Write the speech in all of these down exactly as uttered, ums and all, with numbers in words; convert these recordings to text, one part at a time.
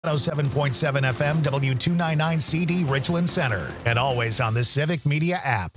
one oh seven point seven F M, W two ninety-nine C D, Richland Center, and always on the Civic Media app.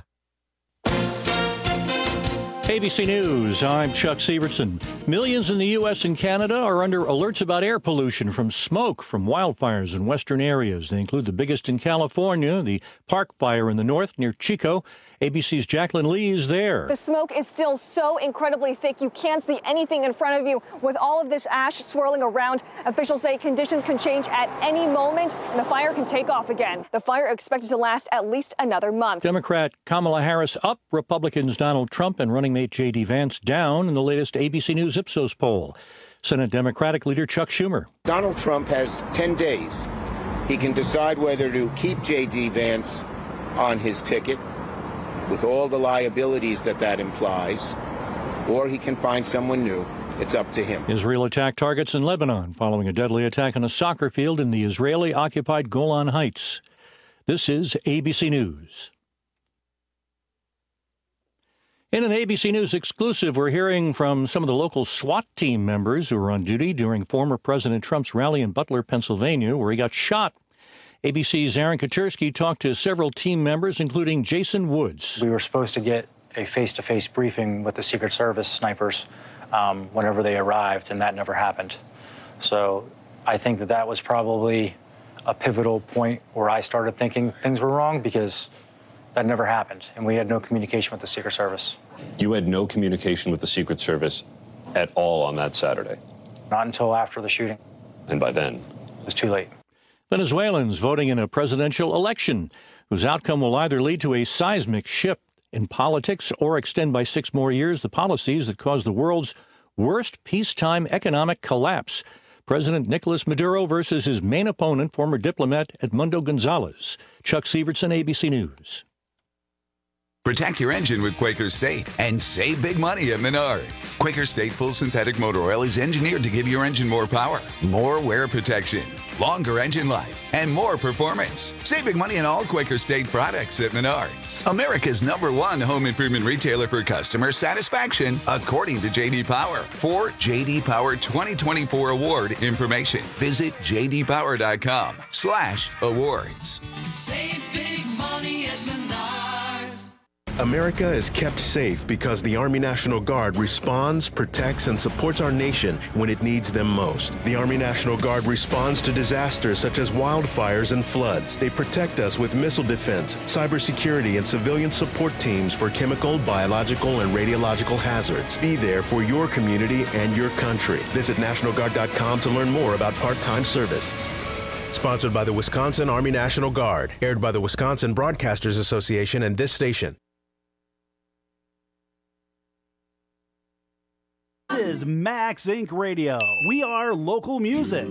A B C News, I'm Chuck Severson. Millions in the U S and Canada are under alerts about air pollution from smoke from wildfires in western areas. They include the biggest in California, the Park Fire in the north near Chico. A B C's Jacqueline Lee is there. The smoke is still so incredibly thick you can't see anything in front of you. With all of this ash swirling around, officials say conditions can change at any moment and the fire can take off again. The fire expected to last at least another month. Democrat Kamala Harris up, Republicans Donald Trump and running mate J D Vance down in the latest A B C News Ipsos poll. Senate Democratic leader Chuck Schumer. Donald Trump has ten days. He can decide whether to keep J D Vance on his ticket, with all the liabilities that that implies, or he can find someone new. It's up to him. Israel attacked targets in Lebanon following a deadly attack on a soccer field in the Israeli-occupied Golan Heights. This is A B C News. In an A B C News exclusive, we're hearing from some of the local SWAT team members who were on duty during former President Trump's rally in Butler, Pennsylvania, where he got shot. A B C's Aaron Katersky talked to several team members, including Jason Woods. We were supposed to get a face-to-face briefing with the Secret Service snipers um, whenever they arrived, and that never happened. So I think that that was probably a pivotal point where I started thinking things were wrong, because that never happened, and we had no communication with the Secret Service. You had no communication with the Secret Service at all on that Saturday? Not until after the shooting. And by then? It was too late. Venezuelans voting in a presidential election whose outcome will either lead to a seismic shift in politics or extend by six more years the policies that caused the world's worst peacetime economic collapse. President Nicolas Maduro versus his main opponent, former diplomat Edmundo Gonzalez. Chuck Severson, A B C News. Protect your engine with Quaker State and save big money at Menards. Quaker State Full Synthetic Motor Oil is engineered to give your engine more power, more wear protection, longer engine life, and more performance. Save big money on all Quaker State products at Menards, America's number one home improvement retailer for customer satisfaction, according to J D Power. For J D Power twenty twenty-four award information, visit j d power dot com slash awards. Save big money at Menards. America is kept safe because the Army National Guard responds, protects, and supports our nation when it needs them most. The Army National Guard responds to disasters such as wildfires and floods. They protect us with missile defense, cybersecurity, and civilian support teams for chemical, biological, and radiological hazards. Be there for your community and your country. Visit national guard dot com to learn more about part-time service. Sponsored by the Wisconsin Army National Guard. Aired by the Wisconsin Broadcasters Association and this station. This is Max Incorporated. Radio. We are local music.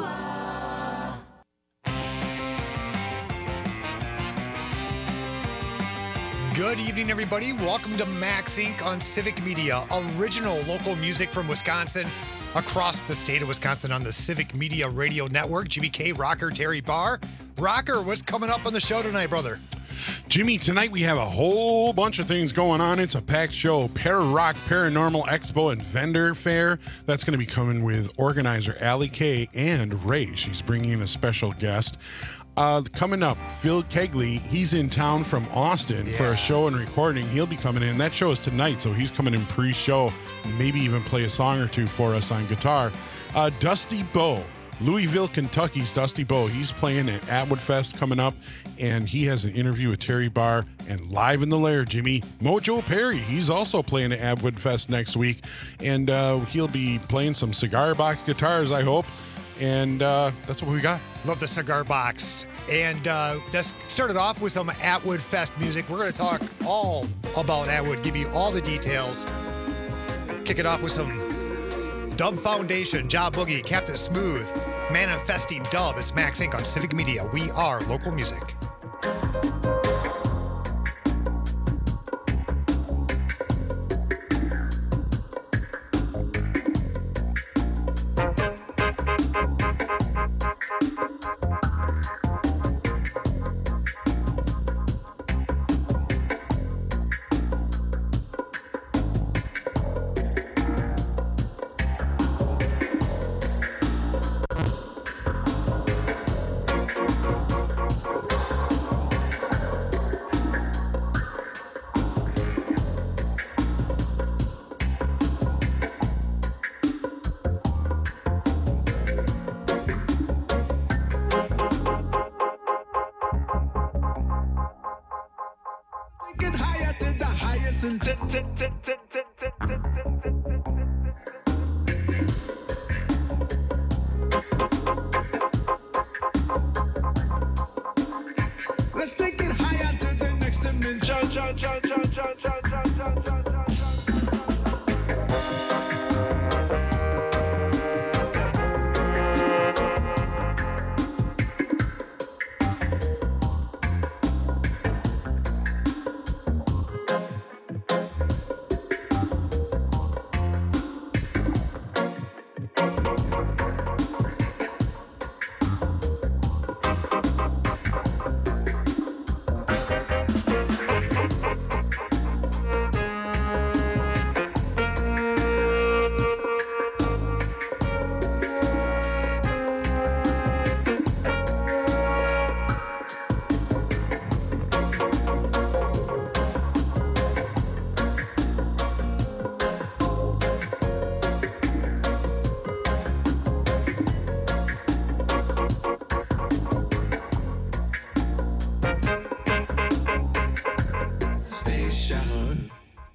Good evening, everybody. Welcome to Max Incorporated on Civic Media, original local music from Wisconsin, across the state of Wisconsin on the Civic Media Radio Network. G B K, Rocker, Terry Barr. Rocker, what's coming up on the show tonight, brother? Jimmy, tonight we have a whole bunch of things going on. It's a packed show. Para-Rock Paranormal Expo and Vendor Fair. That's going to be coming with organizer Allie Kay and Ray. She's bringing in a special guest. Uh, coming up, Phil Kegley. He's in town from Austin yeah. for a show and recording. He'll be coming in. That show is tonight, so he's coming in pre-show. Maybe even play a song or two for us on guitar. Uh, Dusty Bowe. Louisville, Kentucky's Dusty Bowe. He's playing at Atwood Fest coming up, and he has an interview with Terry Barr. And live in the lair, Jimmy, Mojo Perry. He's also playing at Atwood Fest next week, and uh, he'll be playing some cigar box guitars, I hope. And uh, that's what we got. Love the cigar box. And uh, let's start it off with some Atwood Fest music. We're going to talk all about Atwood, give you all the details. Kick it off with some Dub Foundation, Job Boogie, Captain Smooth, Manifesting Dub. It's Max Incorporated on Civic Media. We are local music. listen to. Let's take it higher to the next dimension. Station.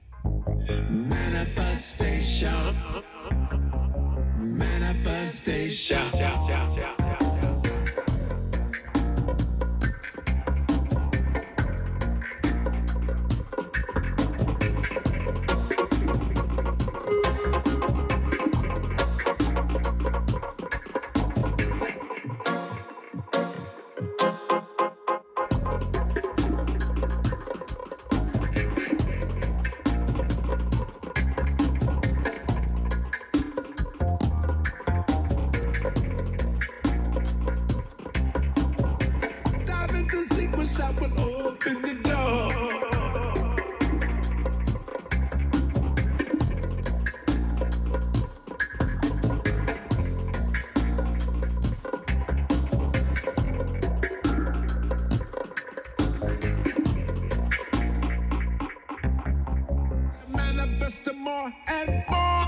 Manifestation. Manifestation. Dive into secrets that will open the door. Manifest the more and more.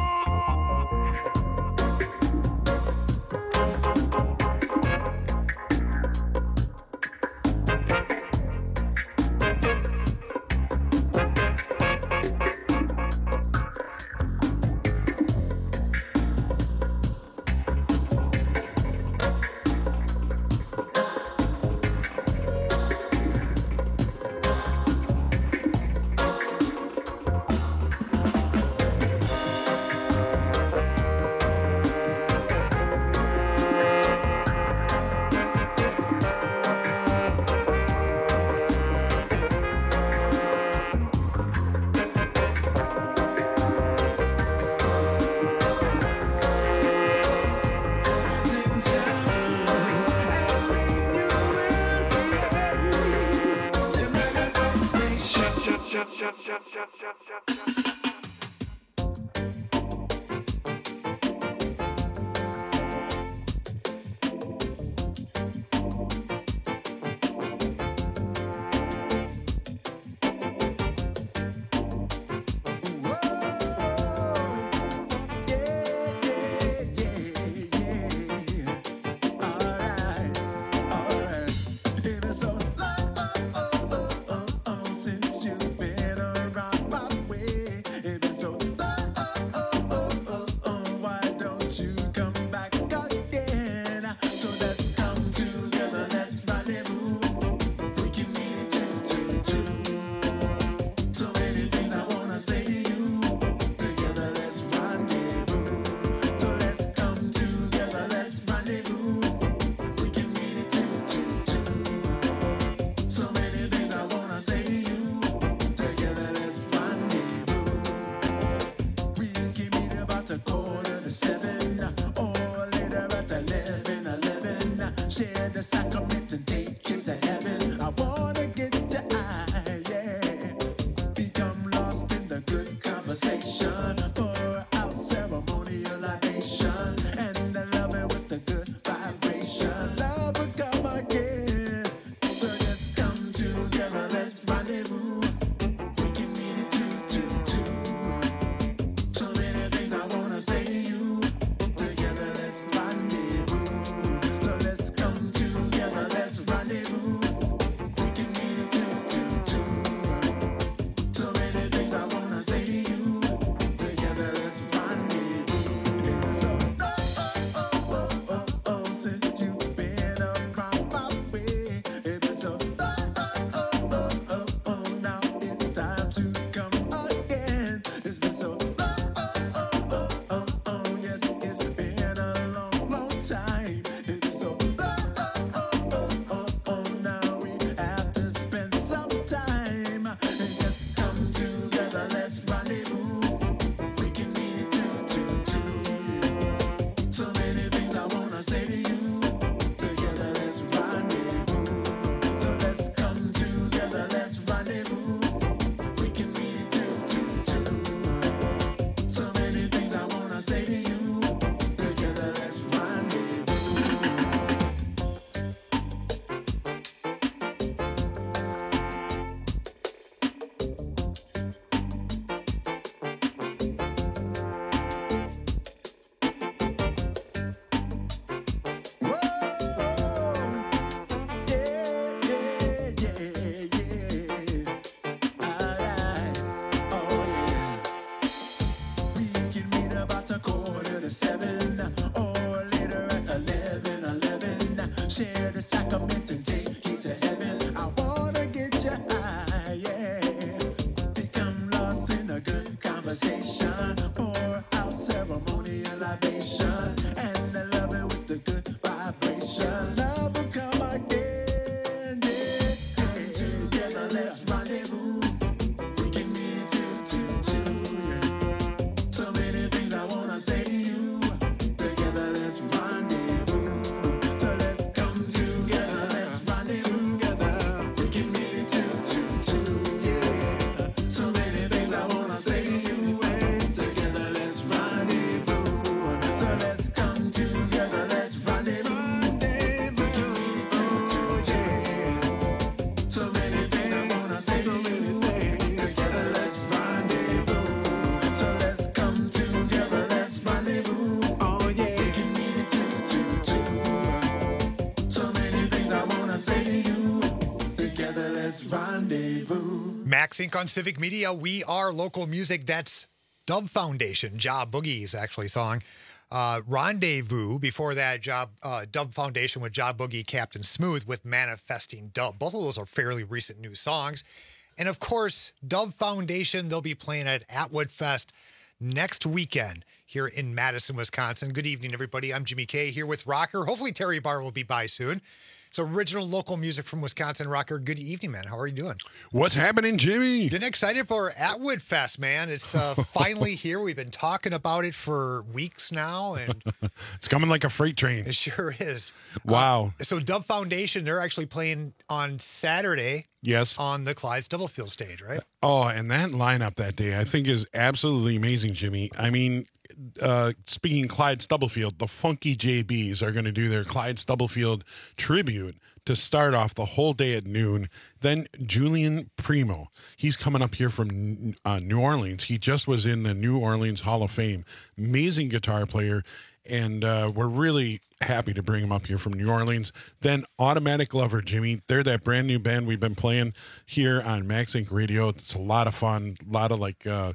Share the sacrament and take you to heaven. I wanna get your eye, yeah. Become lost in the good conversation. Pour out ceremonial libation. And I love it with the good vibration. Love will come again. So just come together, let's rendezvous. We can meet it two, two, two. So many things I wanna say to you. Together, let's rendezvous. So let's come together, let's rendezvous. Share the sacrament and take you to heaven. I wanna get you high, yeah. Become lost in a good conversation. Pour out ceremonial libation. And I love it with the good vibration. Love will come again, yeah. Hey, together let's rendezvous. We can meet two, two, two, yeah. So many things I wanna say to you. Together let's rendezvous. So let's come together, let's rendezvous together. We can meet two, two, two, yeah. So many things I wanna say to you. Hey, together let's rendezvous. So let's come together, let's rendezvous. We can meet two, two, two, yeah. So many things I wanna say to you. Together let's rendezvous. So let's come together, let's rendezvous. Oh yeah, we can meet two, two, two. So many things I wanna say to you. Together let's rendezvous. Max Inc on Civic Media. We are local music. That's Dub Foundation. Job Boogie's actually song. Uh, Rendezvous. Before that, Job uh, Dub Foundation with Job Boogie, Captain Smooth with Manifesting Dub. Both of those are fairly recent new songs. And of course, Dub Foundation, they'll be playing at Atwood Fest next weekend here in Madison, Wisconsin. Good evening, everybody. I'm Jimmy K here with Rocker. Hopefully Terry Barr will be by soon. It's original local music from Wisconsin. Rocker, good evening, man. How are you doing? What's happening, Jimmy? Getting excited for Atwood Fest, man. It's uh, finally here. We've been talking about it for weeks now, and It's coming like a freight train. it sure is. Wow. Uh, so Dub Foundation, they're actually playing on Saturday Yes. on the Clyde Stubblefield stage, right? Oh, and that lineup that day, I think, is absolutely amazing, Jimmy. I mean, uh, speaking Clyde Stubblefield, the Funky J Bs are going to do their Clyde Stubblefield tribute to start off the whole day at noon. Then Julian Primo, he's coming up here from uh, New Orleans. He just was in the New Orleans Hall of Fame. Amazing guitar player. And uh, we're really happy to bring him up here from New Orleans. Then Automatic Lover, Jimmy. They're that brand new band we've been playing here on Max Inc Radio. It's a lot of fun, a lot of like uh,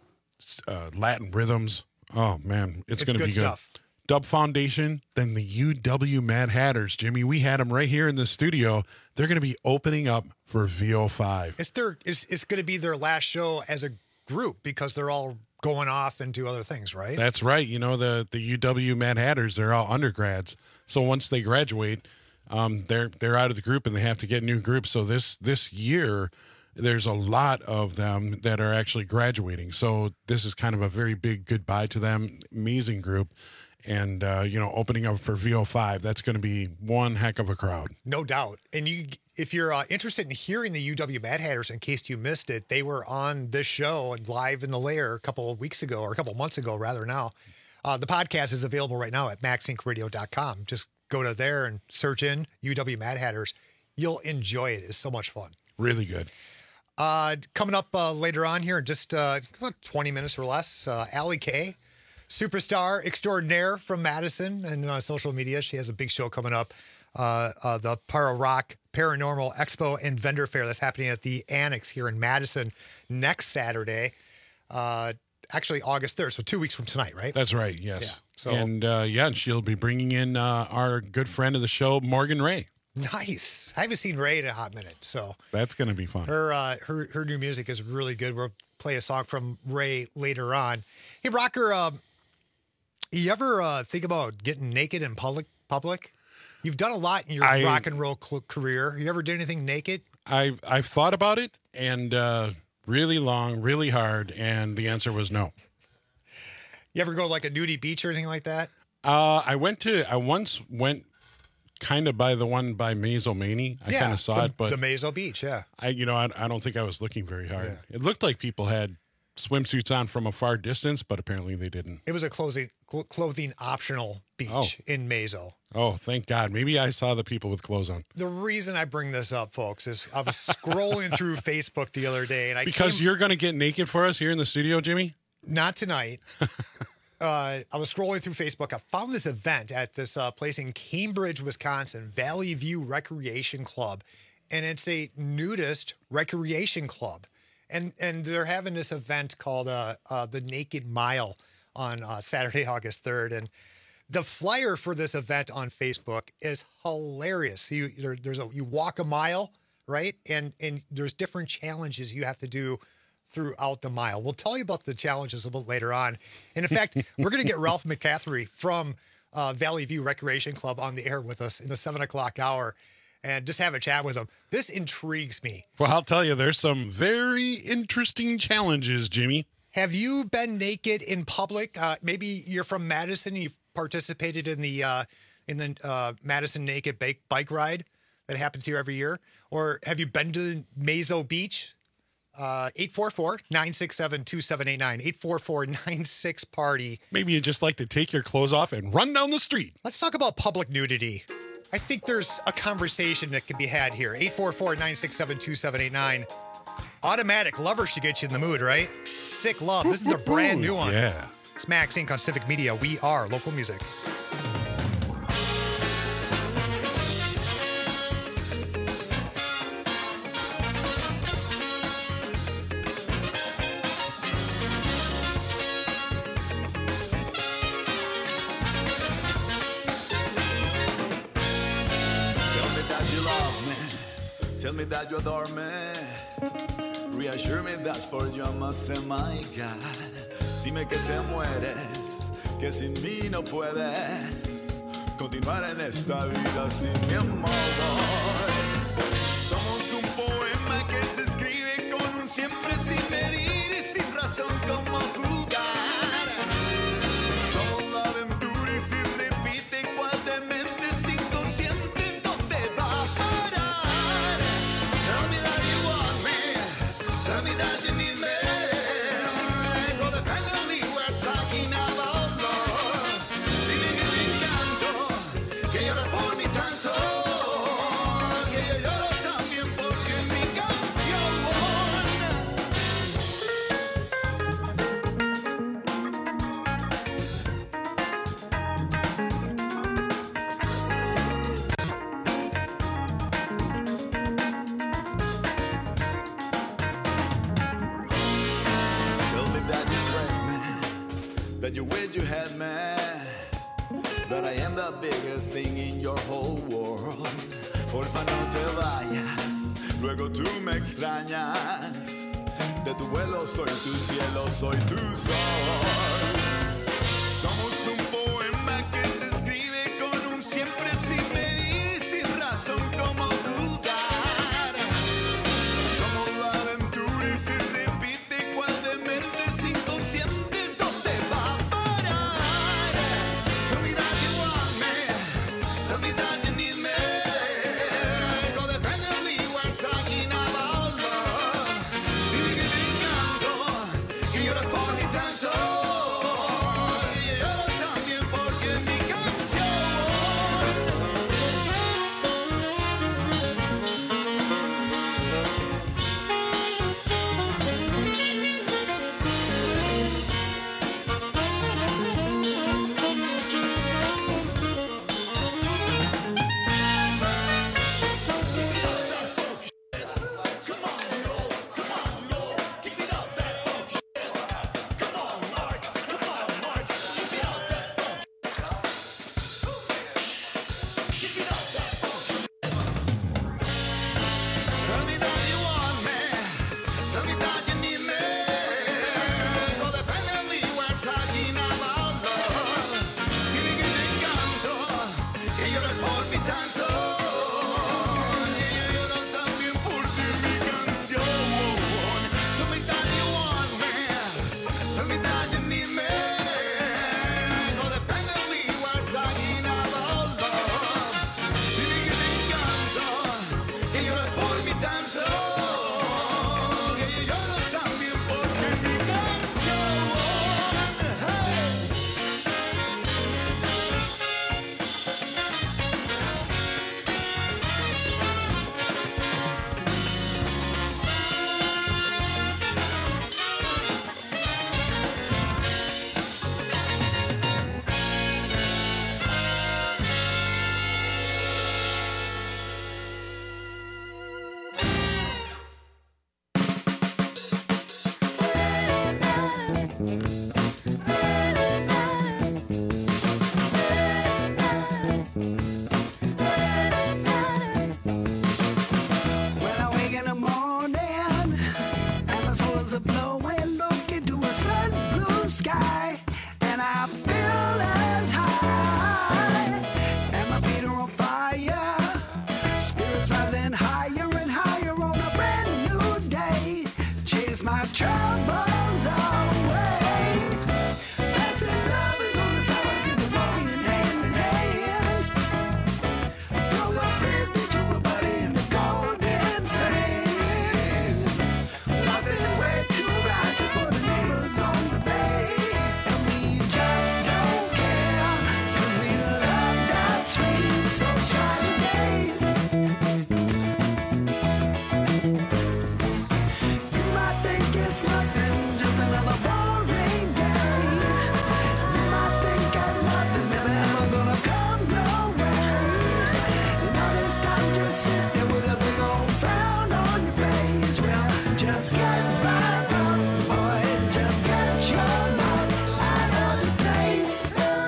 uh, Latin rhythms. Oh, man, it's, It's going to good be good. stuff. Dub Foundation, then the U W Mad Hatters, Jimmy. We had them right here in the studio. They're going to be opening up for V O five. It's their it's, it's going to be their last show as a group because they're all going off and do other things, right? That's right. You know, the the U W Mad Hatters, they're all undergrads. So once they graduate, um, they're they're out of the group and they have to get new groups. So this this year, there's a lot of them that are actually graduating. So this is kind of a very big goodbye to them. Amazing group. And, uh, you know, opening up for V O five, that's going to be one heck of a crowd. No doubt. And you, if you're uh, interested in hearing the U W Mad Hatters, in case you missed it, they were on this show and live in the lair a couple of weeks ago, or a couple of months ago, rather now. Uh, the podcast is available right now at max inc radio dot com. Just go to there and search in U W Mad Hatters. You'll enjoy it. It's so much fun. Really good. Uh, coming up uh, later on here in just uh, about twenty minutes or less, uh, Allie Kay, superstar extraordinaire from Madison and uh, social media. She has a big show coming up, uh, uh, the Para Rock Paranormal Expo and Vendor Fair that's happening at the Annex here in Madison next Saturday, uh, actually August third, so two weeks from tonight, right? That's right, yes. Yeah, so- and, uh, yeah, and she'll be bringing in uh, our good friend of the show, Morgan Ray. Nice. I haven't seen Ray in a hot minute, so That's going to be fun. her uh, her her new music is really good. We'll play a song from Ray later on. Hey, Rocker, um, you ever uh, think about getting naked in public? Public? You've done a lot in your I- rock and roll cl- career. You ever did anything naked? I've, I've thought about it, and uh, really long, really hard, and the answer was no. You ever go like a nudie beach or anything like that? Uh, I went to, I once went kind of by the one by Mazomanie. I yeah, kind of saw the, it, but the Mazo Beach, yeah. I, you know, I, I don't think I was looking very hard. It looked like people had swimsuits on from a far distance, but apparently they didn't. It was a clothing cl- clothing optional beach Oh. in Mazo. Oh, thank God. Maybe I saw the people with clothes on. The reason I bring this up, folks, is I was scrolling through Facebook the other day, and I Because came, you're going to get naked for us here in the studio, Jimmy? not tonight. uh, I was scrolling through Facebook. I found this event at this uh, place in Cambridge, Wisconsin, Valley View Recreation Club, and it's a nudist recreation club, and and they're having this event called uh, uh, the Naked Mile on uh, Saturday, August third, and The flyer for this event on Facebook is hilarious. You there, there's a you walk a mile, right? And and there's different challenges you have to do throughout the mile. We'll tell you about the challenges a little later on. And in fact, we're going to get Ralph McCaffrey from uh, Valley View Recreation Club on the air with us in the seven o'clock hour and just have a chat with him. This intrigues me. Well, I'll tell you, there's some very interesting challenges, Jimmy. Have you been naked in public? Uh, maybe you're from Madison. You've participated in the uh, in the uh, Madison Naked Bike Bike Ride that happens here every year, or have you been to Mazo Beach? Uh, eight four four, nine six seven, two seven eight nine. eight four four, nine six party. Maybe you just like to take your clothes off and run down the street. Let's talk about public nudity. I think there's a conversation that can be had here. eight four four, nine six seven, two seven eight nine. Automatic Lover should get you in the mood, right? Sick Love. This is the brand new one. Yeah. It's Max Incorporated on Civic Media. We are local music. Tell me that you adore me. Reassure me that for you I must say my God. Dime que te mueres, que sin mí no puedes continuar en esta vida sin mi amor. Somos un poema que se escribe con un siempre sin medir y sin razón como jugar. Somos la aventura y si repite cual de mentes inconscientes no te va a parar. Tell me that you want me. Tell me that you need me. Codependently we're talking about love. Dime que me encanto, que lloras por mí tanto, que yo lloro también porque mi canción. Tell me that you break me, that you wish you had me, that I am the biggest thing in your whole world. Porfa no te vayas, luego tú me extrañas. De tu vuelo soy tu cielo, soy tu sol. Somos un poema que se escribe con un siempre sin medir, sin razón como jugar. Somos la aventura y si repite cual de mentes inconscientes no te va a parar. Tell me that you want me. Tell me that you need me. Codependently we're talking about love. Dime que me encanto, que lloras por mí tanto, que yo lloro troubles away. Passing lovers on the sidewalk is walking hand in hand. Throw a frisbee to a buddy in the golden sand. Nothing way too righteous for the neighbors on the bay. And we just don't care, 'cause we love that sweet sunshine day. You might think it's nothing, just another boring day. You might think our love is never ever gonna come your way. And all this time just sit there with a big old frown on your face. Well, just get right up, boy, just get your mind out of this place.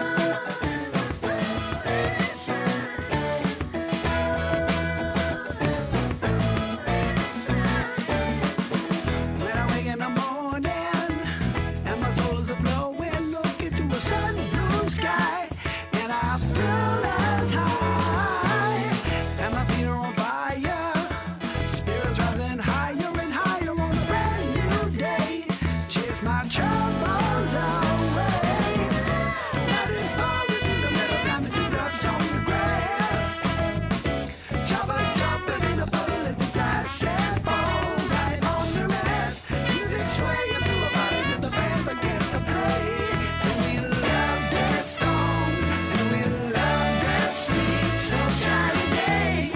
When I wake in the morning and my soul is a-blowing, look into a sun blue sky, and I feel as high, and my feet are on fire, spirits rising higher and higher on a brand new day. Chase my troubles away. Night is pouring in the middle, got me dewdrops on the grass. Chopper jumping in a puddle as the flash and fall right on the rest. Music swaying through our bodies as the band begins to play. And we love this song, and we love this sweet sunshine day.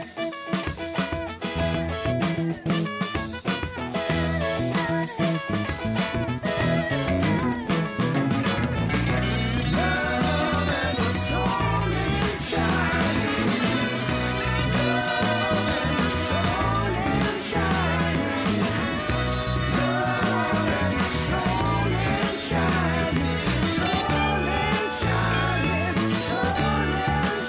Love and the sun is shining. Love and the sun is shining. Love and the sun is shining. Sun is shining. Sun is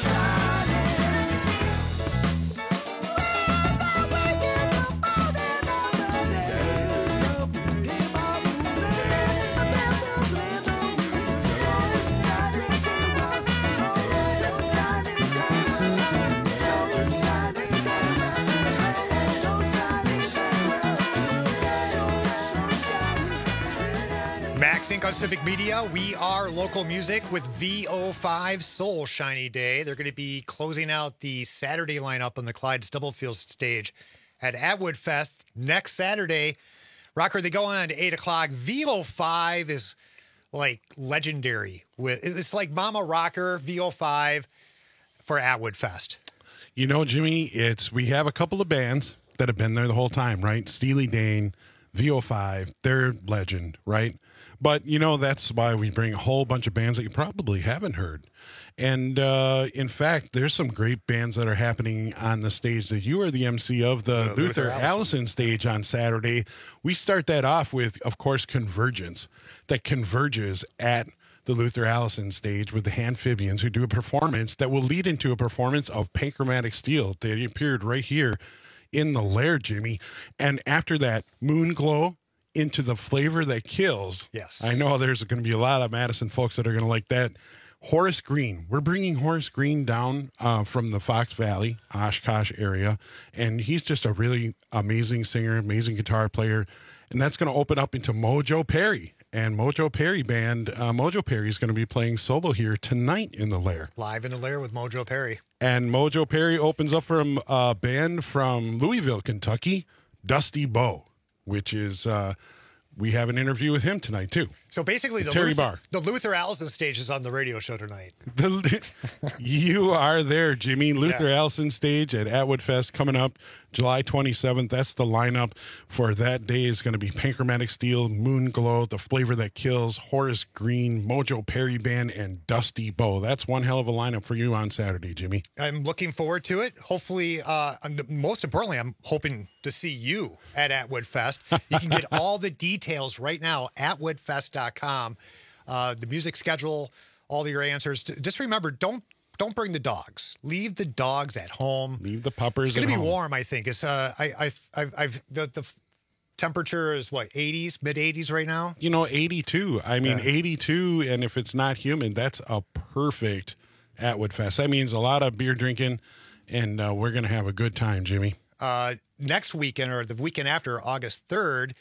Max Inc on Civic Media. We are local music with V O five Soul Shiny Day. They're going to be closing out the Saturday lineup on the Clyde Stubblefield stage at Atwood Fest next Saturday. Rocker, they go on at eight o'clock. V O five is like legendary. With It's like Mama Rocker, V O five for Atwood Fest. You know, Jimmy, it's we have a couple of bands that have been there the whole time, right? Steely Dan, V O five, they're legend, right? But, you know, that's why we bring a whole bunch of bands that you probably haven't heard. And, uh, in fact, there's some great bands that are happening on the stage that you are the M C of, the, The Luther, Luther Allison. Allison stage on Saturday. We start that off with, of course, Convergence, that converges at the Luther Allison stage with the Handphibians, who do a performance that will lead into a performance of Panchromatic Steel. They appeared right here in the Lair, Jimmy. And after that, Moonglow into the Flavor That Kills. Yes. I know there's going to be a lot of Madison folks that are going to like that. Horace Green. We're bringing Horace Green down uh, from the Fox Valley, Oshkosh area. And he's just a really amazing singer, amazing guitar player. And that's going to open up into Mojo Perry. And Mojo Perry Band, uh, Mojo Perry is going to be playing solo here tonight in the Lair. Live in the Lair with Mojo Perry. And Mojo Perry opens up from a band from Louisville, Kentucky, Dusty Bow, which is, uh, we have an interview with him tonight, too. So basically, the Terry Luther, Barr. the Luther Allison stage is on the radio show tonight. The, you are there, Jimmy. Luther Yeah. Allison stage at Atwood Fest coming up July twenty-seventh. That's the lineup for that day. Is going to be Panchromatic Steel, Moonglow, The Flavor That Kills, Horace Green, Mojo Perry Band, and Dusty Bow. That's one hell of a lineup for you on Saturday, Jimmy. I'm looking forward to it. Hopefully, uh, and most importantly, I'm hoping to see you at Atwood Fest. You can get all the details right now at atwood fest dot com. Uh, the music schedule, all your answers. Just remember, don't don't bring the dogs. Leave the dogs at home. Leave the puppers It's going to at be home. warm, I think. It's uh, I I I've, I've the, the temperature is what eighties, mid eighties right now. You know, eighty-two. I mean, Yeah. eighty-two, and if it's not humid, that's a perfect Atwood Fest. That means a lot of beer drinking, and uh, we're going to have a good time, Jimmy. Uh, next weekend or the weekend after, August third,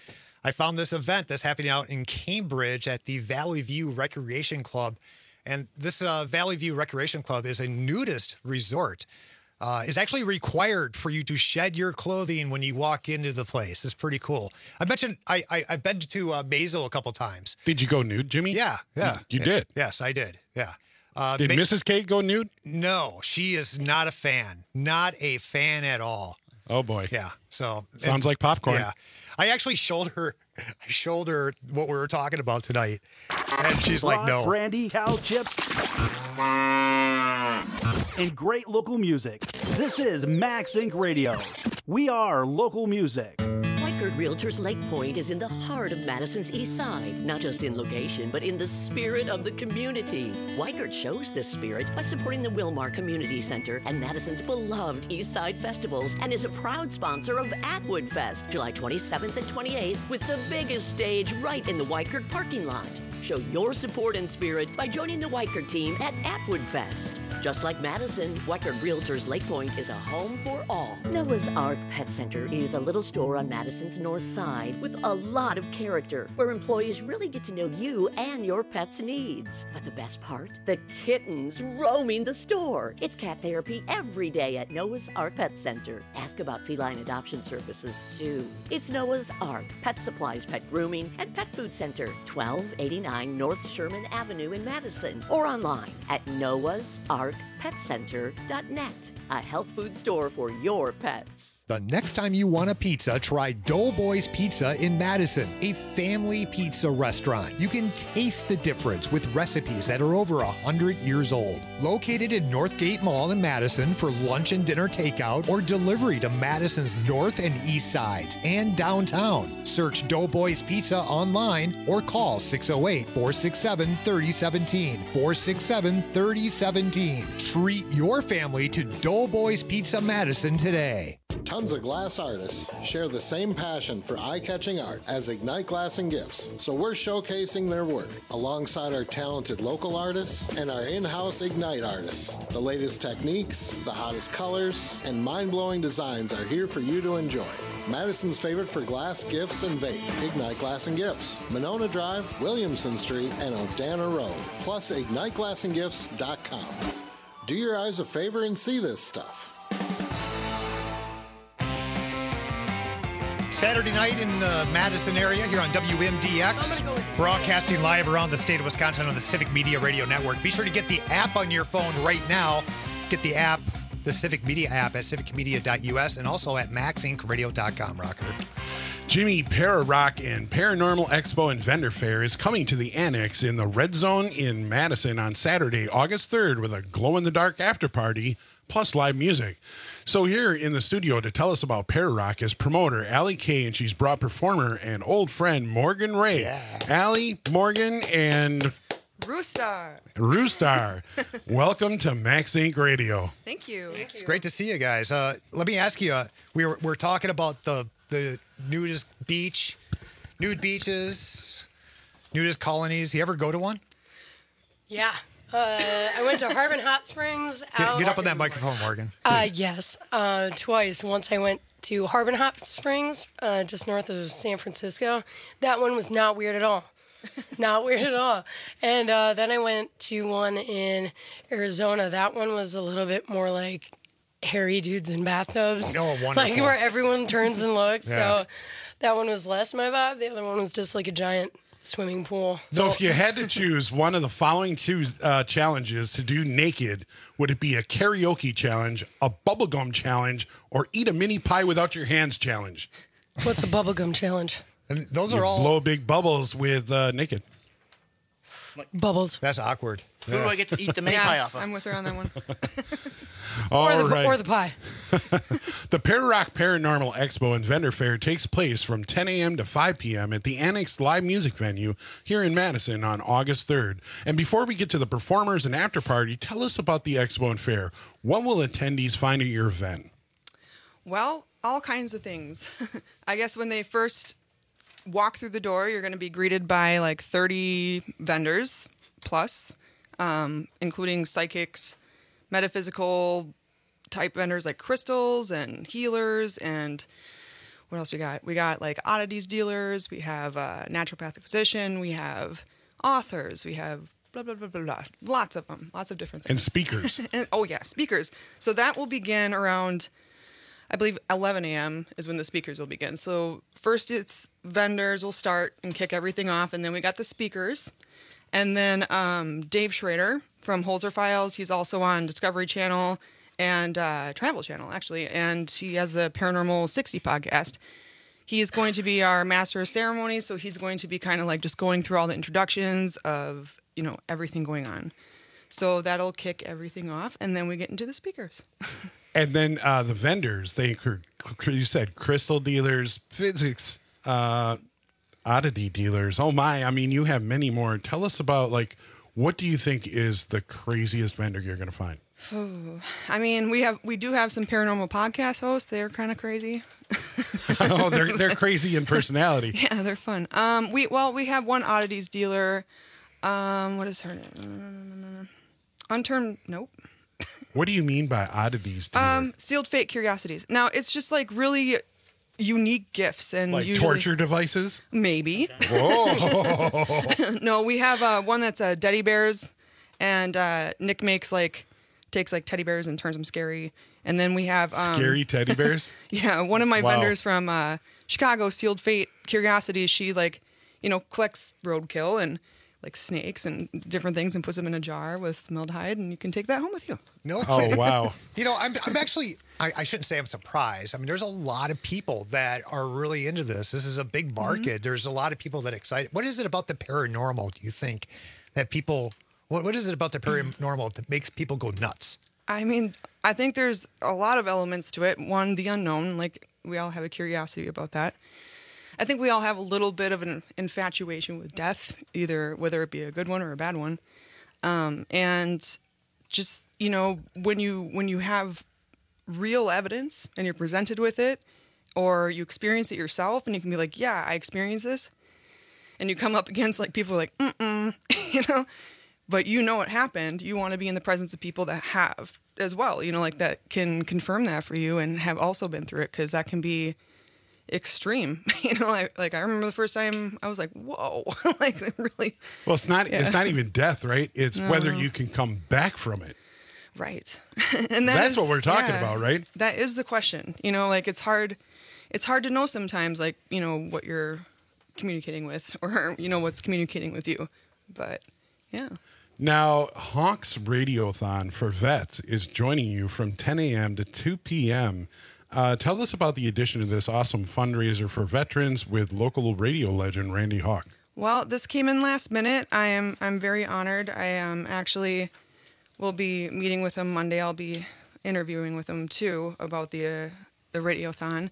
I found this event that's happening out in Cambridge at the Valley View Recreation Club. And this uh, Valley View Recreation Club is a nudist resort. Uh, is actually required for you to shed your clothing when you walk into the place. It's pretty cool. I mentioned I, I, I've been to uh, Maisel a couple times. Did you go nude, Jimmy? Yeah, yeah. You, you did? Yes, I did. Yeah. Uh, did Ma- Missus Kate go nude? No, she is not a fan. Not a fan at all. Oh, boy. Yeah. So Sounds and, like popcorn. Yeah. I actually showed her, I showed her what we were talking about tonight. And she's like, no. Randy, cow chips, and great local music. This is Max Inc Radio. We are local music. Weichert Realtors Lake Point is in the heart of Madison's East Side, not just in location, but in the spirit of the community. Weichert shows this spirit by supporting the Wilmar Community Center and Madison's beloved East Side festivals, and is a proud sponsor of Atwood Fest, July twenty-seventh and twenty-eighth, with the biggest stage right in the Weichert parking lot. Show your support and spirit by joining the Weichert team at Atwood Fest. Just like Madison, Weichert Realtors Lake Point is a home for all. Noah's Ark Pet Center is a little store on Madison's north side with a lot of character, where employees really get to know you and your pet's needs. But the best part? The kittens roaming the store. It's cat therapy every day at Noah's Ark Pet Center. Ask about feline adoption services, too. It's Noah's Ark, pet supplies, pet grooming, and pet food center, twelve eighty-nine North Sherman Avenue in Madison, or online at noahs ark pet center dot net. A health food store for your pets. The next time you want a pizza, try Doughboys Pizza in Madison, a family pizza restaurant. You can taste the difference with recipes that are over one hundred years old. Located in Northgate Mall in Madison for lunch and dinner takeout or delivery to Madison's north and east sides and downtown. Search Doughboys Pizza online or call six oh eight, four six seven, three oh one seven, four six seven, three oh one seven. Treat your family to Doughboys Pizza Madison today. Tons of glass artists share the same passion for eye-catching art as Ignite Glass and Gifts, so we're showcasing their work alongside our talented local artists and our in-house Ignite artists. The latest techniques, the hottest colors, and mind-blowing designs are here for you to enjoy. Madison's favorite for glass, gifts, and vape, Ignite Glass and Gifts, Monona Drive, Williamson Street, and O'Dana Road, plus ignite glass and gifts dot com. Do your eyes a favor and see this stuff. Saturday night in the Madison area here on W M D X, broadcasting live around the state of Wisconsin on the Civic Media Radio Network. Be sure to get the app on your phone right now. Get the app, the Civic Media app at civic media dot u s and also at max inc radio dot com, Rocker. Jimmy, Para Rock and Paranormal Expo and Vendor Fair is coming to the Annex in the Red Zone in Madison on Saturday, August third, with a glow-in-the-dark after party plus live music. So here in the studio to tell us about Para Rock is promoter Allie Kay, and she's brought performer and old friend Morgan Ray. Yeah. Allie, Morgan, and Roostar. Roostar. Welcome to Max Inc Radio. Thank you. Thank It's you. great to see you guys. Uh, let me ask you, uh, we were, we're talking about the, the nudist beach, nude beaches, nudist colonies. You ever go to one? Yeah. Uh, I went to Harbin Hot Springs. Get, out- get up on that microphone, Morgan. Uh, yes, uh, twice. Once I went to Harbin Hot Springs, uh, just north of San Francisco. That one was not weird at all. Not weird at all. And uh, then I went to one in Arizona. That one was a little bit more like hairy dudes in bathtubs. Oh, wonderful. Like where everyone turns and looks. Yeah. So that one was less my vibe. The other one was just like a giant swimming pool. So if you had to choose one of the following two uh, challenges to do naked, would it be a karaoke challenge, a bubblegum challenge, or eat a mini pie without your hands challenge? What's a bubblegum challenge? And those You are all blow big bubbles with uh, naked. Bubbles. That's awkward. Who do I get to eat the mini Yeah, pie off of? I'm with her on that one. All or, the, right. or the pie. The Para Rock Paranormal Expo and Vendor Fair takes place from ten a.m. to five p.m. at the Annex Live Music Venue here in Madison on August third. And before we get to the performers and after party, tell us about the Expo and Fair. What will attendees find at your event? Well, all kinds of things. I guess when they first walk through the door, you're going to be greeted by like thirty vendors plus, um, including psychics, metaphysical type vendors like crystals and healers, and what else we got? We got like oddities dealers. We have a naturopathic physician. We have authors. We have blah, blah, blah, blah, blah. Lots of them. Lots of different things. And speakers. and, oh, yeah, speakers. So that will begin around, I believe, eleven a.m. is when the speakers will begin. So first it's vendors will start and kick everything off. And then we got the speakers. And then um, Dave Schrader from Holzer Files. He's also on Discovery Channel and uh, Travel Channel, actually. And he has the Paranormal sixty podcast. He's going to be our master of ceremonies. So he's going to be kind of like just going through all the introductions of, you know, everything going on. So that'll kick everything off. And then we get into the speakers. And then uh, the vendors, they you said crystal dealers, physics, uh, oddity dealers. Oh my! I mean, you have many more. Tell us about like what do you think is the craziest vendor you're going to find? I mean, we have we do have some paranormal podcast hosts. They're kind of crazy. Oh, they're they're crazy in personality. Yeah, they're fun. Um, we well we have one oddities dealer. Um, what is her name? Unturned. Nope. What do you mean by oddities dealer? Um, sealed fate curiosities. Now it's just like really unique gifts and like usually, torture devices. Maybe. Whoa. No, we have uh, one that's uh, teddy bears, and uh, Nick makes like takes like teddy bears and turns them scary. And then we have um, scary teddy bears. Yeah, one of my Wow. vendors from uh, Chicago, Sealed Fate Curiosities. She like you know collects roadkill and like snakes and different things and puts them in a jar with formaldehyde, and you can take that home with you. No Oh, kidding. wow. You know, I'm, I'm actually, I, I shouldn't say I'm surprised. I mean, there's a lot of people that are really into this. This is a big market. Mm-hmm. There's a lot of people that are excited. What is it about the paranormal, do you think, that people, what, what is it about the paranormal that makes people go nuts? I mean, I think there's a lot of elements to it. One, the unknown. Like, we all have a curiosity about that. I think we all have a little bit of an infatuation with death, either whether it be a good one or a bad one. Um, and just, you know, when you when you have real evidence and you're presented with it, or you experience it yourself and you can be like, yeah, I experienced this. And you come up against like people like, mm-mm, you know, but you know what happened. You want to be in the presence of people that have as well, you know, like that can confirm that for you and have also been through it, because that can be extreme. You know, like, like I remember the first time I was like, whoa, like really. Well, it's not. Yeah. It's not even death, right? It's No. whether you can come back from it. Right. And that That's is- what we're talking yeah, about, right? That is the question. You know, like it's hard, it's hard to know sometimes, like, you know, what you're communicating with, or, you know, what's communicating with you. But yeah. Now, Hawks Radiothon for Vets is joining you from ten a.m. to two p.m. Uh, tell us about the addition of this awesome fundraiser for veterans with local radio legend Randy Hawk. Well, this came in last minute. I am I'm very honored. I um actually will be meeting with him Monday. I'll be interviewing with him too about the uh, the radiothon,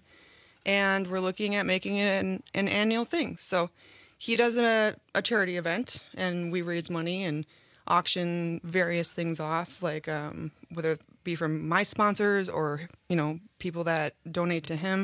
and we're looking at making it an, an annual thing. So he does a, a charity event, and we raise money and auction various things off, like um, whether it be from my sponsors or, you know, people that donate to him.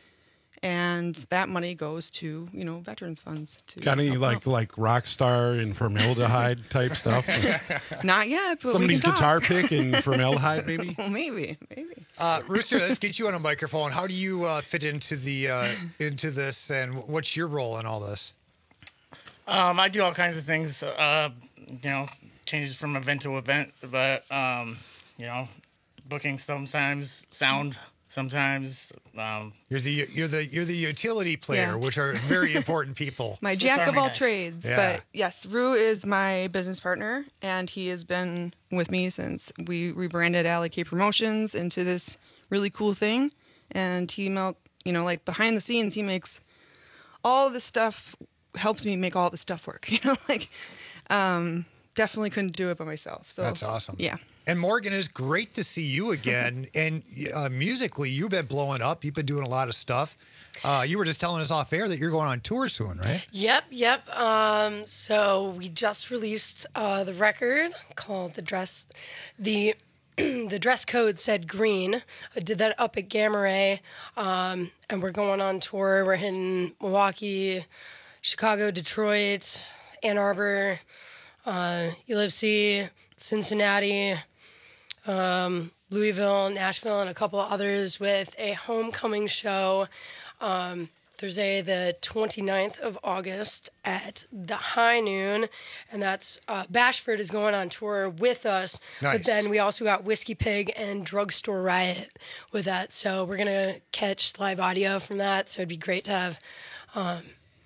And that money goes to, you know, veterans funds. To Got any help like out. like rock star and formaldehyde type stuff? Not yet, but Somebody's we can guitar talk. pick and formaldehyde, maybe? Well, maybe, maybe. Uh, Rooster, let's get you on a microphone. How do you uh, fit into the uh, into this, and what's your role in all this? Um, I do all kinds of things, uh, you know, changes from event to event, but, um, you know, booking sometimes, sound sometimes. Um, You're the you're the you're the utility player, Yeah. which are very important people. My Swiss jack of Army all knife. trades. Yeah. But yes, Rue is my business partner, and he has been with me since we rebranded Alley K Promotions into this really cool thing. And he, mel- you know, like behind the scenes, he makes all this stuff, helps me make all the stuff work. You know, like um, definitely couldn't do it by myself. So That's awesome. Yeah. And Morgan, it's great to see you again. And uh, musically, you've been blowing up. You've been doing a lot of stuff. Uh, you were just telling us off air that you're going on tour soon, right? Yep, yep. Um, so we just released uh, the record called The Dress. The the dress code said green. I did that up at Gamma Ray. Um, and we're going on tour. We're hitting Milwaukee, Chicago, Detroit, Ann Arbor, uh, Ellipse, Cincinnati, um, Louisville, Nashville, and a couple of others with a homecoming show Um, Thursday, the twenty-ninth of August at the High Noon. And that's uh, Bashford is going on tour with us. Nice. But then we also got Whiskey Pig and Drugstore Riot with that. So we're going to catch live audio from that. So it'd be great to have um,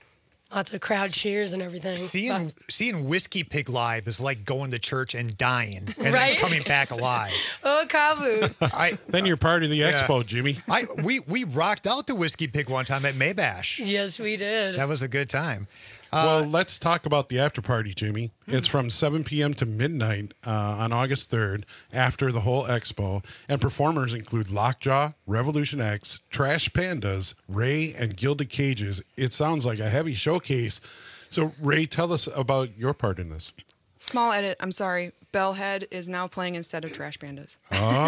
lots of crowd cheers and everything. Seeing But- seeing Whiskey Pig live is like going to church and dying and Right? then coming back alive. Oh, Kavu. I, Then you're part of the Yeah. expo, Jimmy. I we we rocked out the Whiskey Pig one time at Maybash. Yes, we did. That was a good time. well, let's talk about the after party, Jimmy. It's from seven p.m. to midnight uh, on August third after the whole expo. And performers include Lockjaw, Revolution X, Trash Pandas, Ray, and Gilded Cages. It sounds like a heavy showcase. So, Ray, tell us about your part in this. Small edit. I'm sorry. Bellhead is now playing instead of Trash Pandas.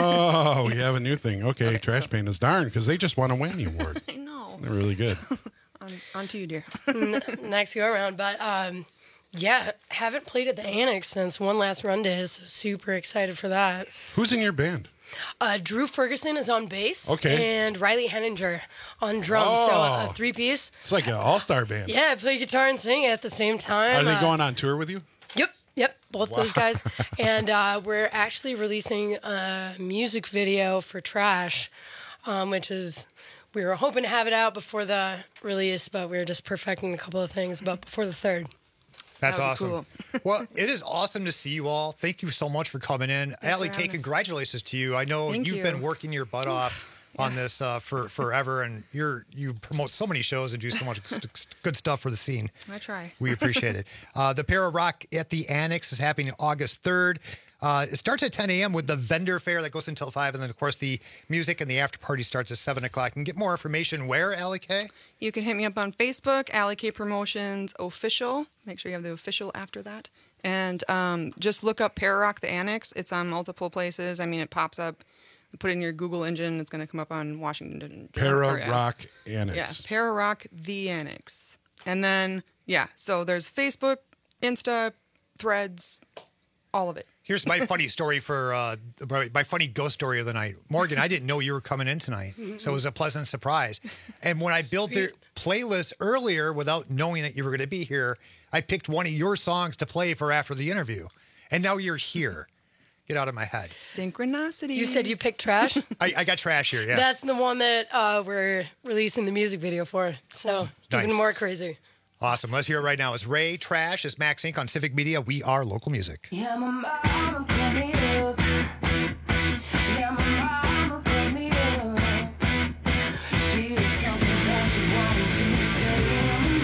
Oh, we have a new thing. Okay, Trash Pandas. Darn, because they just won a Whammy Award. I know. They're really good. On, on to you, dear. N- next go around. But um, yeah, haven't played at the Annex since One Last Run Days. So super excited for that. Who's in your band? Uh, Drew Ferguson is on bass. Okay. And Riley Henninger on drums. So Oh. a three piece. It's like an all-star band. Yeah, I play guitar and sing at the same time. Are they Uh, going on tour with you? Yep, yep, both Wow. those guys. And uh, we're actually releasing a music video for Trash, um, which is, we were hoping to have it out before the release, but we were just perfecting a couple of things, but before the third. That's That would be awesome. cool. Well, it is awesome to see you all. Thank you so much for coming in. Thanks Allie for K, having us. congratulations to you. I know Thank you've you. been working your butt off on this uh, for forever, and you're you promote so many shows and do so much st- good stuff for the scene. I try. We appreciate it. Uh, the Para Rock at the Annex is happening August third. Uh, it starts at ten a.m. with the vendor fair that goes until five, and then, of course, the music and the after party starts at seven o'clock. You can get more information where, Allie K? You can hit me up on Facebook, Allie K Promotions Official. Make sure you have the official after that. And um, just look up Pararock the Annex. It's on multiple places. I mean, it pops up. Put it in your Google engine. It's going to come up on Washington. Para or, uh, Rock Annex. Yeah, Pararock the Annex. And then, yeah, so there's Facebook, Insta, Threads, all of it. Here's my funny story for uh, my funny ghost story of the night. Morgan, I didn't know you were coming in tonight, so it was a pleasant surprise. And when I built the playlist earlier without knowing that you were going to be here, I picked one of your songs to play for after the interview. And now you're here. Get out of my head. Synchronicity. You said you picked Trash? I, I got Trash here, yeah. That's the one that uh, we're releasing the music video for. So Nice. even more crazy. Awesome. Let's hear it right now. It's Ray, Trash, it's Max Inc on Civic Media. We are local music. Yeah, my mama put me up. Yeah, my mama put me up. She did something that she wanted to say.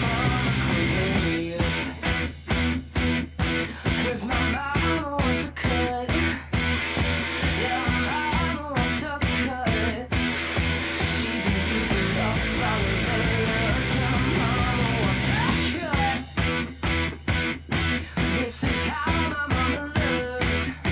My mama put me up. 'Cause my mama wants a cut. Yeah, my mama wants a cut. She can use it up by the verb. Yeah, my mama wants a cut. This is how my mama loves.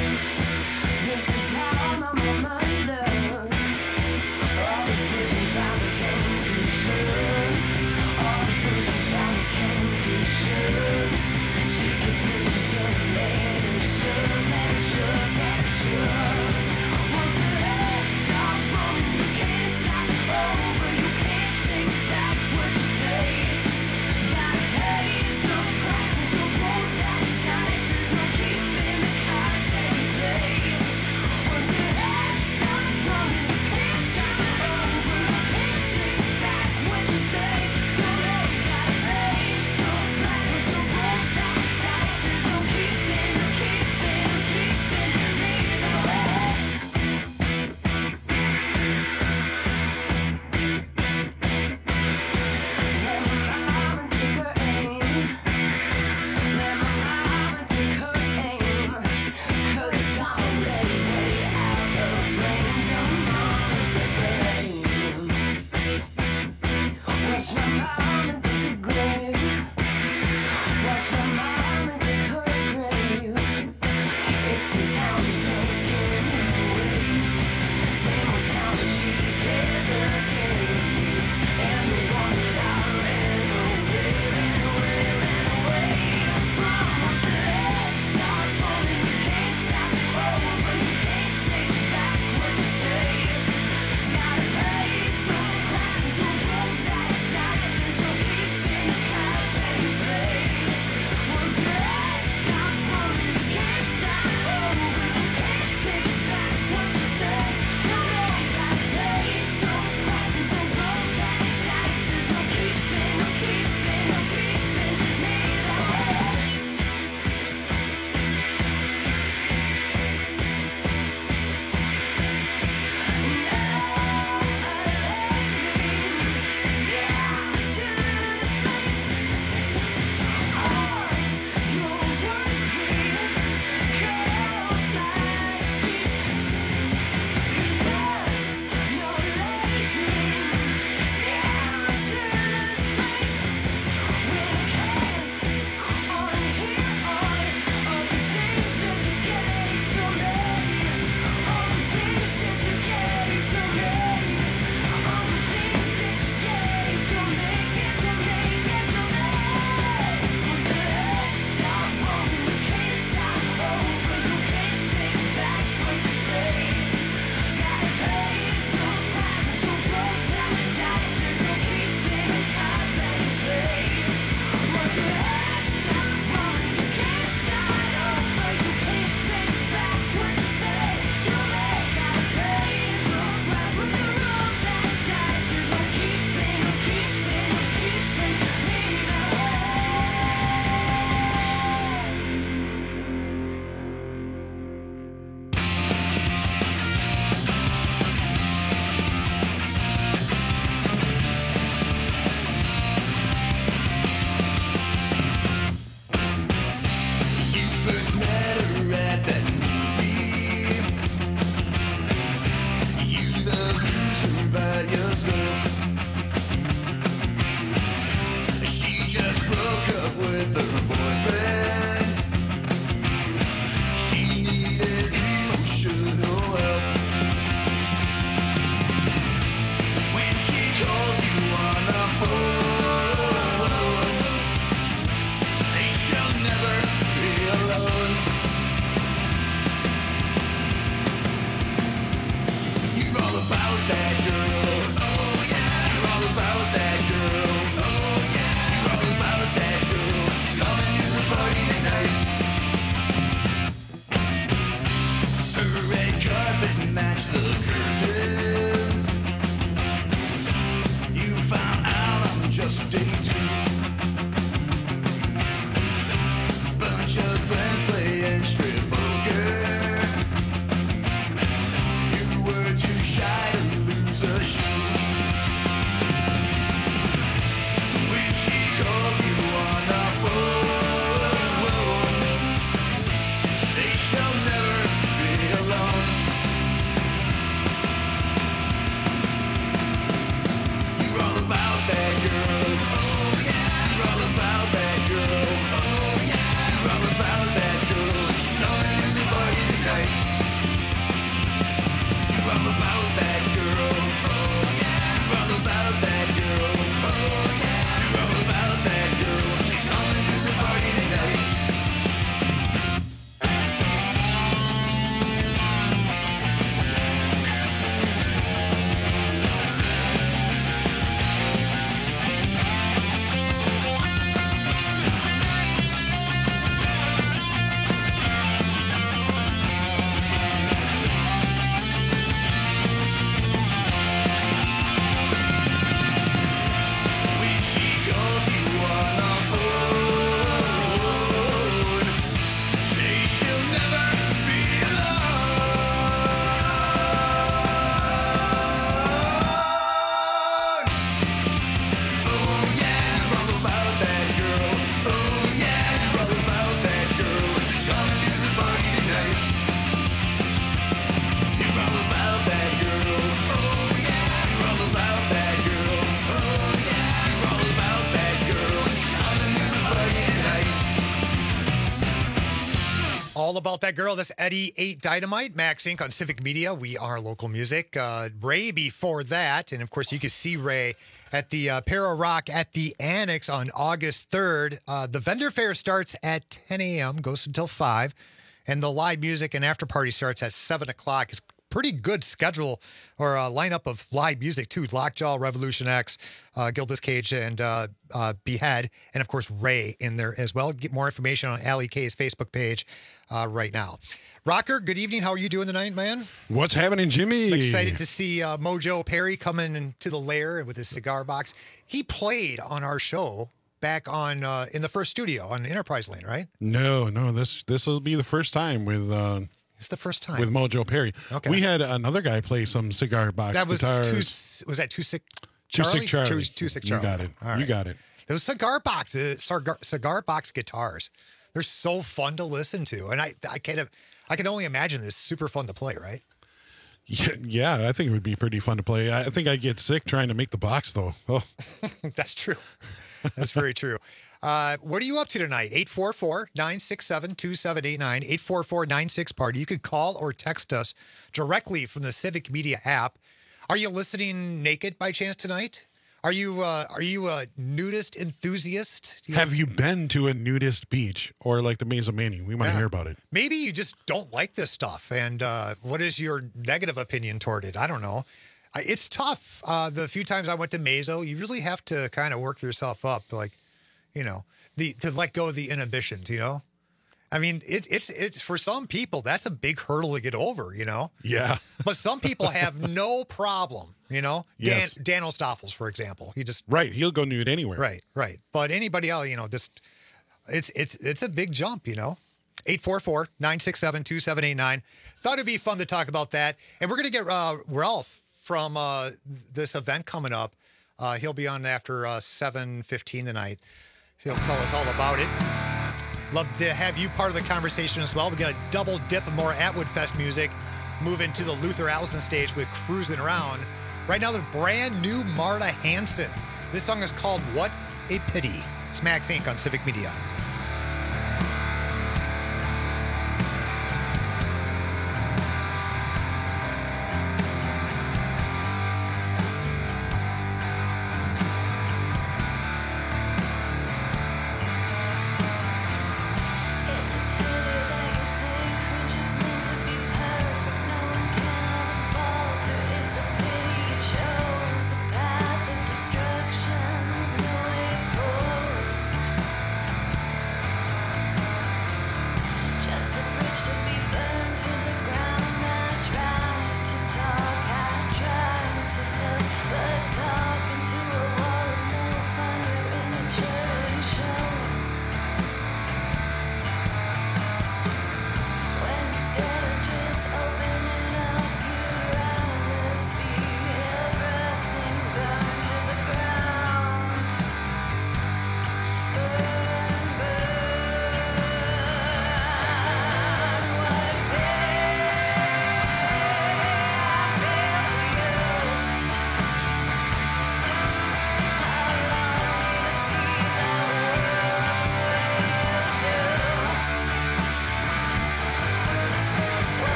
about that girl? That's Eddie eight Dynamite, Max Incorporated on Civic Media. We are local music. Uh, Ray before that. And, of course, you can see Ray at the uh, Para Rock at the Annex on August third. Uh, the vendor fair starts at ten a.m., goes until five. And the live music and after party starts at seven o'clock. It's pretty good schedule or a lineup of live music, too. Lockjaw, Revolution X, uh, Gildas Cage, and uh, uh, Behead. And, of course, Ray in there as well. Get more information on Allie K's Facebook page uh, right now. Rocker, good evening. How are you doing tonight, man? What's happening, Jimmy? I'm excited to see uh, Mojo Perry coming into the lair with his cigar box. He played on our show back on uh, in the first studio on Enterprise Lane, right? No, no. This this will be the first time with. Uh, it's the first time with Mojo Perry. Okay. We had another guy play some cigar box that was guitars. Two, was that Two Sick Two Charlie? Sick Charlie. Two, two Sick Charlie. You got it. All right. You got it. Those cigar boxes, cigar, cigar box guitars. They're so fun to listen to, and I I kind of I can only imagine they're super fun to play, right? Yeah, yeah, I think it would be pretty fun to play. I think I'd get sick trying to make the box, though. Oh. That's true. That's very true. Uh, what are you up to tonight? eight four four, nine six seven, two seven eight nine, eight four four, nine six party. You can call or text us directly from the Civic Media app. Are you listening naked by chance tonight? Are you uh, are you a nudist enthusiast? You have, have you been to a nudist beach or like the Mesa Mani? We want to yeah. hear about it. Maybe you just don't like this stuff. And uh, what is your negative opinion toward it? I don't know. I, it's tough. Uh, the few times I went to Meso, you really have to kind of work yourself up, like, you know, the to let go of the inhibitions, you know? I mean, it, it's it's for some people, that's a big hurdle to get over, you know? Yeah. But some people have no problem, you know? Yes. Dan, Dan O'Stoffels, for example. He just Right. He'll go nude anywhere. Right, right. But anybody else, you know, just it's it's it's a big jump, you know? eight four four, nine six seven, two seven eight nine. Thought it'd be fun to talk about that. And we're going to get uh, Ralph from uh, this event coming up. Uh, he'll be on after uh, seven fifteen tonight. He'll tell us all about it. Love to have you part of the conversation as well. We got a double dip of more Atwood Fest music. Move into the Luther Allison stage with Cruising Around. Right now, the brand new Marta Hanson. This song is called What a Pity. It's Max Incorporated on Civic Media.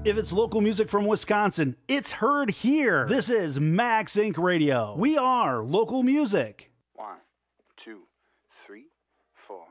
If it's local music from Wisconsin, it's heard here. This is Max Inc Radio. We are local music. One, two, three, four.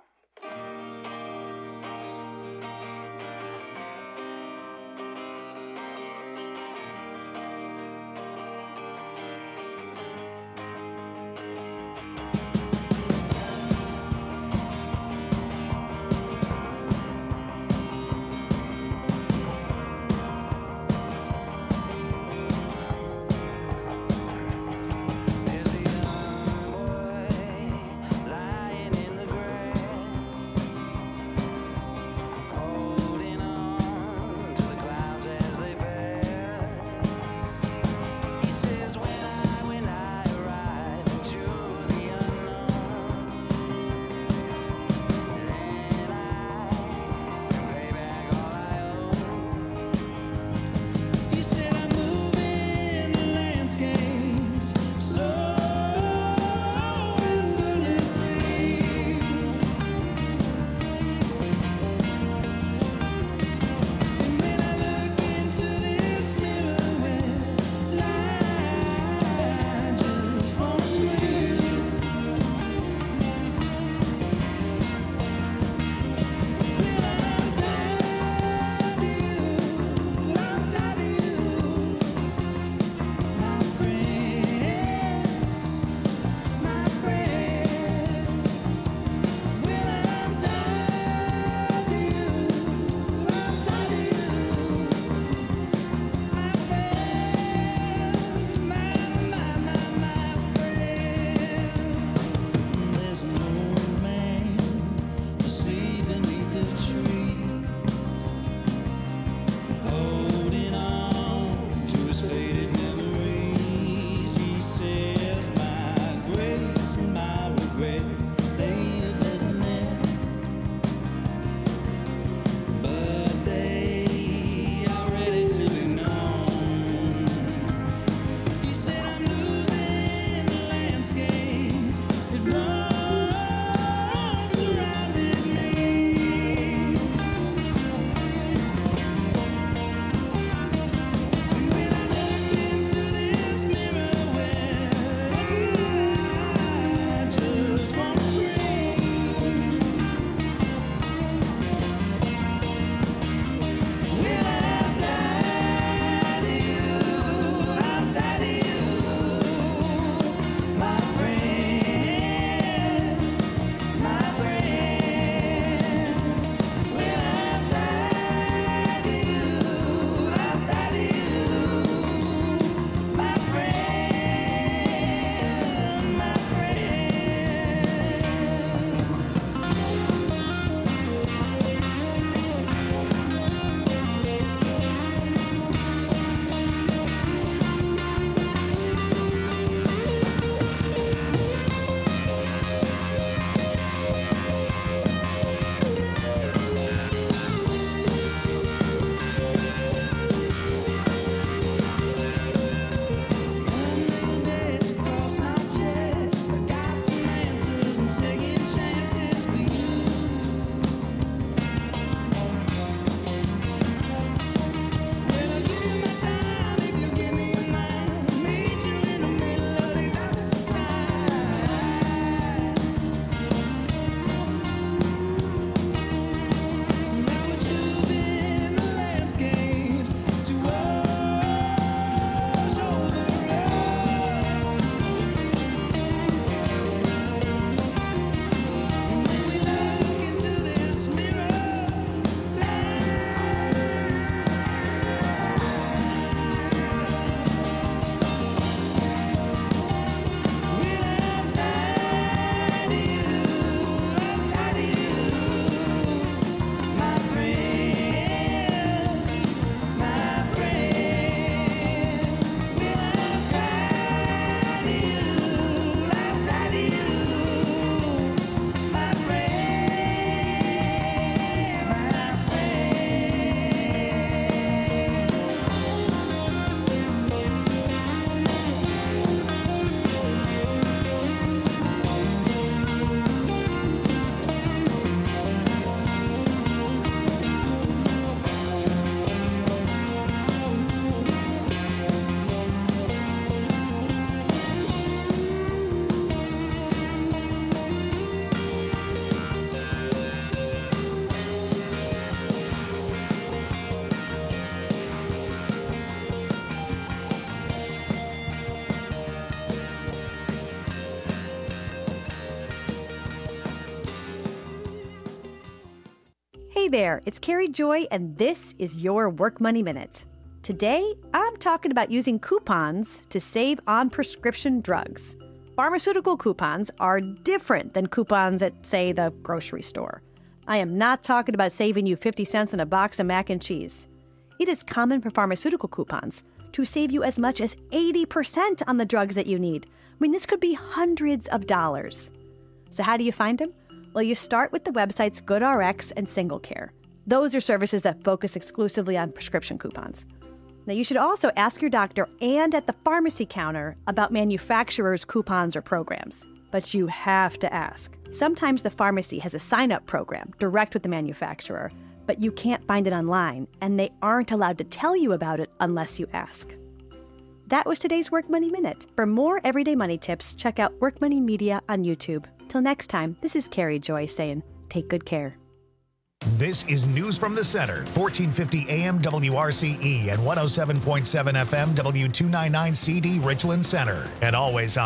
there, it's Carrie Joy, and this is your Work Money Minute. Today, I'm talking about using coupons to save on prescription drugs. Pharmaceutical coupons are different than coupons at, say, the grocery store. I am not talking about saving you fifty cents on a box of mac and cheese. It is common for pharmaceutical coupons to save you as much as eighty percent on the drugs that you need. I mean, this could be hundreds of dollars. So how do you find them? Well, you start with the websites GoodRx and SingleCare. Those are services that focus exclusively on prescription coupons. Now, you should also ask your doctor and at the pharmacy counter about manufacturers' coupons or programs. But you have to ask. Sometimes the pharmacy has a sign-up program direct with the manufacturer, but you can't find it online, and they aren't allowed to tell you about it unless you ask. That was today's Work Money Minute. For more everyday money tips, check out Work Money Media on YouTube. Till next time, this is Carrie Joy saying, take good care. This is News from the Center, fourteen fifty A M W R C E and one oh seven point seven F M W two ninety-nine C D Richland Center, and always on